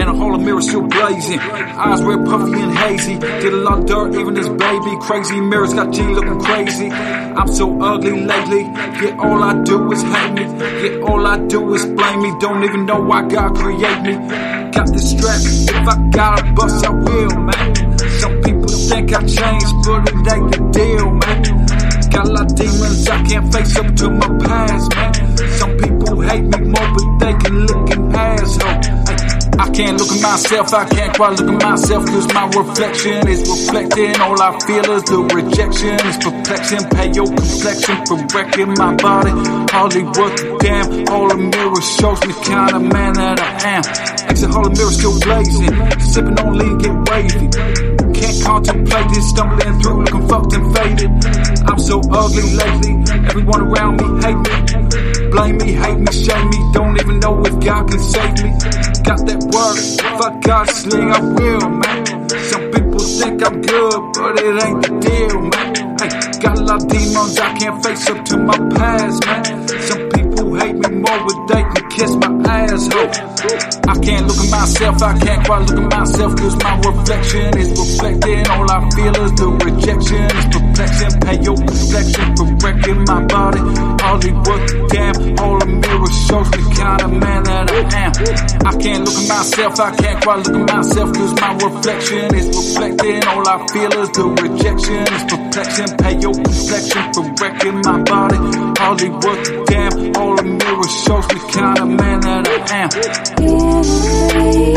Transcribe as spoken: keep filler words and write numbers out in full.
and a hall of mirrors still blazing. Eyes red, puffy and hazy. Did a lot of dirt, even this baby. Crazy mirrors got G looking crazy. I'm so ugly lately. Yeah, all I do is hate me. Yeah, all I do is blame me. Don't even know why God create me. Got this strap. If I gotta bust, I will, man. Some people think I changed, but it ain't the deal, man. Got a lot of demons, I can't face up to my past, man. Some people hate me more, but they can look an asshole. I can't look at myself, I can't quite look at myself, cause my reflection is reflecting. All I feel is the rejection, it's perplexing. Pay your complexion for wrecking my body, hardly worth a damn. All the mirror shows me kind of man that I am. Exit hall of mirror still blazing, sipping on lean, get wavy. Can't contemplate this, stumbling through looking fucked and faded. I'm so ugly lately, everyone around me hate me. Blame me, hate me, shame me, don't even know if God can save me. Got that word, if I got sling, I will, man. Some people think I'm good, but it ain't the deal, man. Hey, got a lot of demons, I can't face up to my past, man. Some people hate me more, but they can kiss my asshole. I can't look at myself, I can't quite look at myself, cause my reflection is reflecting. All I feel is the rejection, it's perplexing. Pay your complexion for wrecking my body, hardly worth a damn. All the mirror shows me kind of man that I am. I can't look at myself, I can't quite look at myself, cause my reflection is reflecting. All I feel is the rejection, it's perplexing. Pay your complexion for wrecking my body, hardly worth a damn. All the mirror shows me kind of man that I am.